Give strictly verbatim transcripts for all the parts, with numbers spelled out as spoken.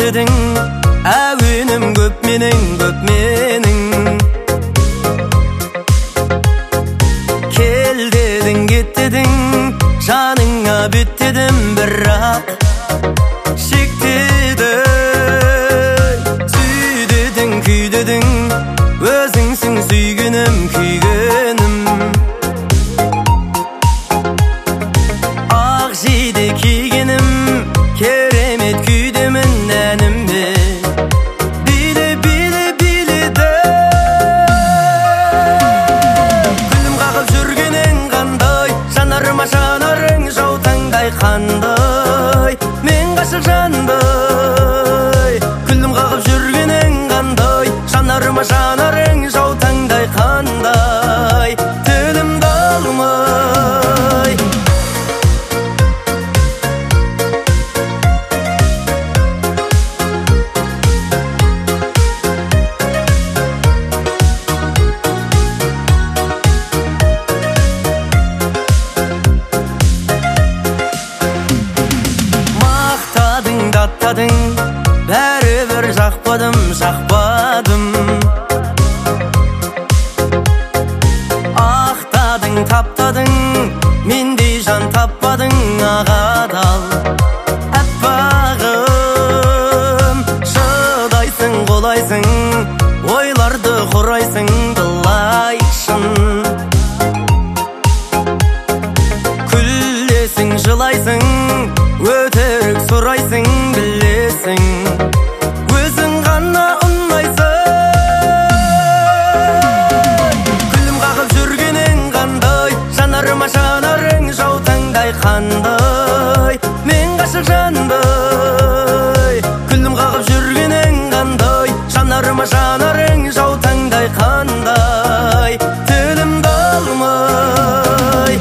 дедің, әуенім көп менің, көп менің. Кел дедің, кет дедің, жаныңа бет дедім, бірақ шектеді. Сүй дедің, күй дедің, өзіңсің сүйгенім, күйгенім. Ақ жейде кигенім, керемет күйдемін әнімде. Биле, биле, биледі. Күлім қағып жүргенің қандай, жанарыма жанарың жаутаңдай қандай. Мен ғашық жандай. Күлім қағып жүргенің қандай, жанарыма жанарың жаутаңдай қандай. Тілімді алмай. Мақтадың, даттадың, бәрібір жақпадым, жақпадым. Ақтадың, таптадың, мендей жан таппадың, ағадал әппағым. Шыдайсың, қолайсың, ойларды құрайсың, былай шын. Күлесің, жылайсың, өтірік сұрайсың, білесің, өзің ғана ұнайсың. Күлім қағып жүргенің қандай, жанарыма жанарың жаутаңдай қандай. Мен ғашық жандай. Күлім қағып жүргенің қандай, жанарыма жанарың жаутаңдай қандай. Тілімді алмай.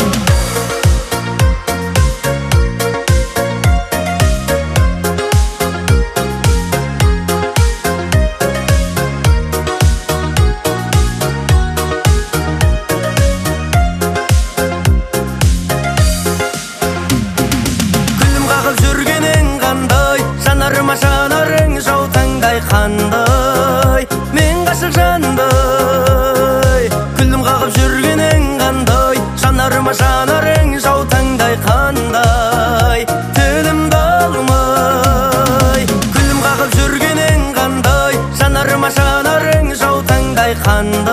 Жанарыма жанарың жаутаңдай қандай. Мен ғашық жандай. Күлім қағып жүргенің қандай, жанарыма жанарың жаутаңдай қандай. Тілімді алмай. Күлім қағып жүргенің қандай, жанарыма жанарың жаутаңдай қандай.